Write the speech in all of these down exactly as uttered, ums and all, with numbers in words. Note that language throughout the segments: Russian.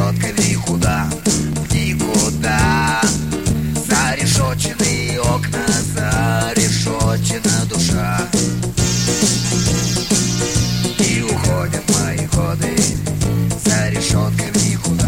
решеткой в никуда, в никуда. Зарешоченные окна, зарешочена душа. И уходят мои годы за решеткой в никуда.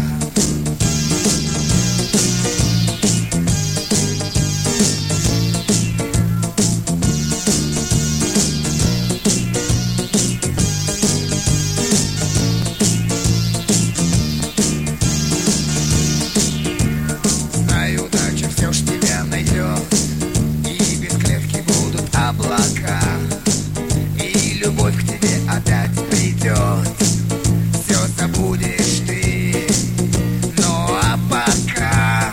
Знаю, удача все ж тебя найдет, и без клетки будут облака, и любовь к тебе опять придет. Все забудешь ты, ну а пока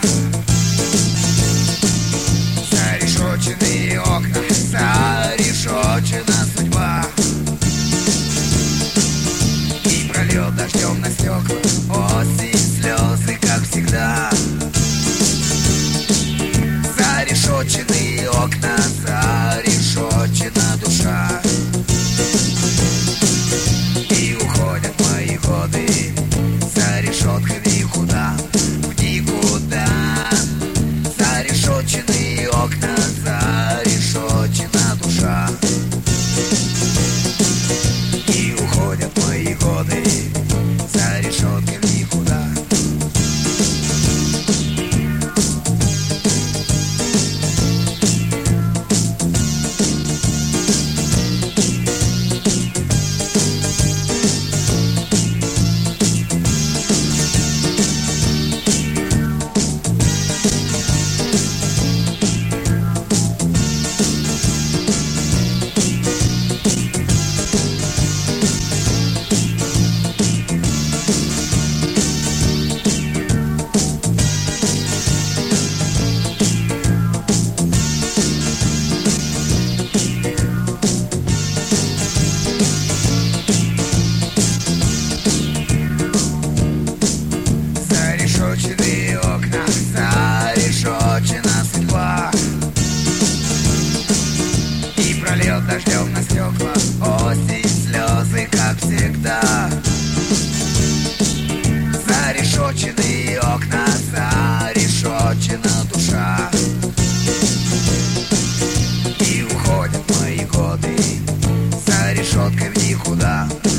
зарешоченные окна, зарешочена судьба. И прольет дождем на стекла осень слезы, как всегда. Зарешоченные окна, зарешочена душа. И уходят мои годы за решеткой в никуда, в никуда. Зарешоченные окна, зарешочена душа. И уходят мои годы за решеткой в никуда. Зарешоченные окна, зарешочена судьба. И прольет дождем на стекла осень слезы, как всегда. Зарешоченные окна, зарешочена душа. И уходят мои годы за решеткой в никуда.